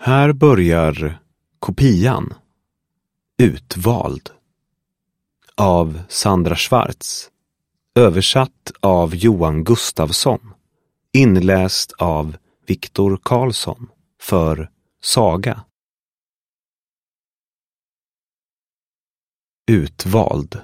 Här börjar kopian. Utvald. Av Sandra Schwartz. Översatt av Johan Gustafsson. Inläst av Viktor Karlsson för Saga. Utvald.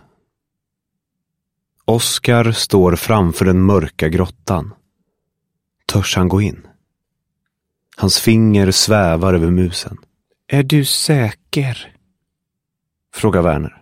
Oskar står framför den mörka grottan. Törs han gå in? Hans finger svävar över musen. Är du säker? Frågar Werner.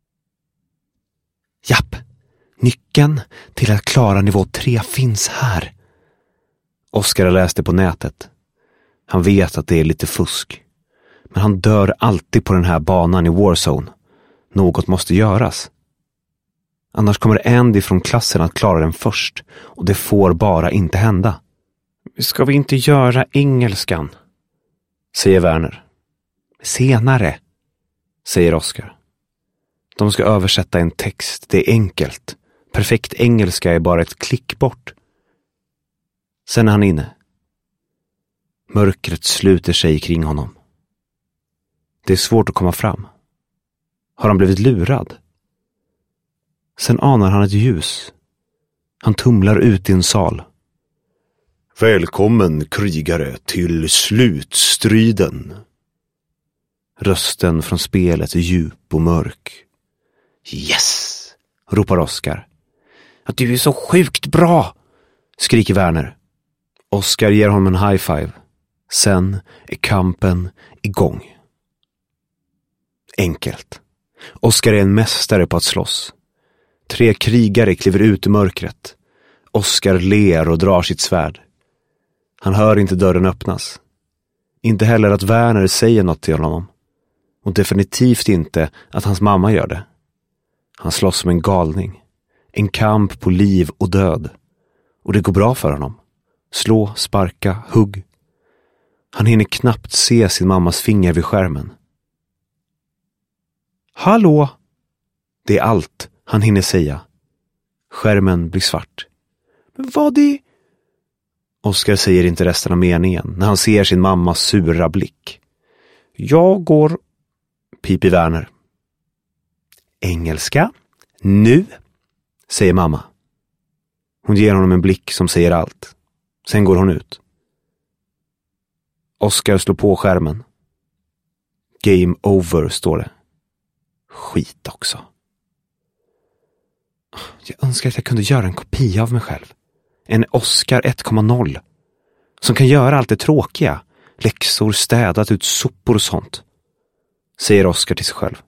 Japp, nyckeln till att klara nivå 3 finns här. Oskar har läst det på nätet. Han vet att det är lite fusk. Men han dör alltid på den här banan i Warzone. Något måste göras. Annars kommer Andy från klassen att klara den först. Och det får bara inte hända. Ska vi inte göra engelskan? Säger Werner. Senare, säger Oskar. De ska översätta en text. Det är enkelt. Perfekt engelska är bara ett klick bort. Sen är han inne. Mörkret sluter sig kring honom. Det är svårt att komma fram. Har han blivit lurad? Sen anar han ett ljus. Han tumlar ut i en sal. Välkommen, krigare, till slutstriden. Rösten från spelet är djup och mörk. Yes! Ropar Oskar. Att du är så sjukt bra! Skriker Werner. Oskar ger honom en high five. Sen är kampen igång. Enkelt. Oskar är en mästare på att slåss. 3 krigare kliver ut i mörkret. Oskar ler och drar sitt svärd. Han hör inte dörren öppnas. Inte heller att Werner säger något till honom. Och definitivt inte att hans mamma gör det. Han slåss som en galning. En kamp på liv och död. Och det går bra för honom. Slå, sparka, hugg. Han hinner knappt se sin mammas finger vid skärmen. Hallå! Det är allt han hinner säga. Skärmen blir svart. Men vad är... Oskar säger inte resten av meningen när han ser sin mammas sura blick. Jag går... Piper Werner. Engelska? Nu? Säger mamma. Hon ger honom en blick som säger allt. Sen går hon ut. Oskar slår på skärmen. Game over, står det. Skit också. Jag önskar att jag kunde göra en kopia av mig själv. En Oskar 1.0. Som kan göra allt det tråkiga. Läxor, städat ut sopor och sånt. Säger Oskar till sig själv.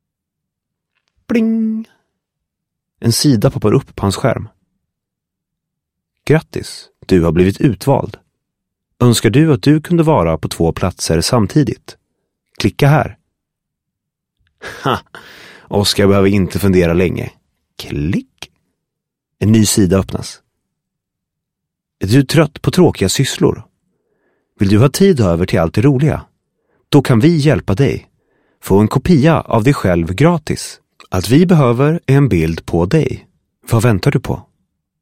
Bling! En sida poppar upp på hans skärm. Grattis, du har blivit utvald. Önskar du att du kunde vara på 2 platser samtidigt? Klicka här. Ha! Oskar behöver inte fundera länge. Klick! En ny sida öppnas. Är du trött på tråkiga sysslor? Vill du ha tid över till allt det roliga? Då kan vi hjälpa dig. Få en kopia av dig själv gratis. Allt vi behöver är en bild på dig. Vad väntar du på?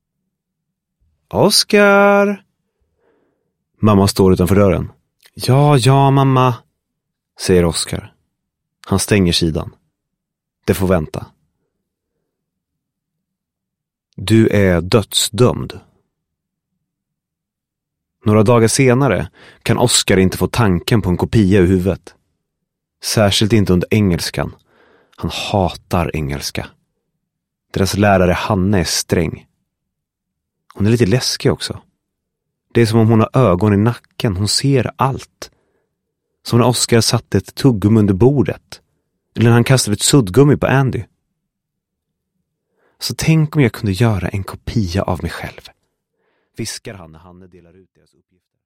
Oskar! Mamma står utanför dörren. Ja, mamma, säger Oskar. Han stänger sidan. Det får vänta. Du är dödsdömd. Några dagar senare kan Oskar inte få tanken på en kopia i huvudet. Särskilt inte under engelskan. Han hatar engelska. Deras lärare Hanne är sträng. Hon är lite läskig också. Det är som om hon har ögon i nacken. Hon ser allt. Som när Oskar satte ett tuggum under bordet. Eller när han kastade ett suddgummi på Andy. Så tänk om jag kunde göra en kopia av mig själv. Viskar han när Hanne delar ut deras uppgifter.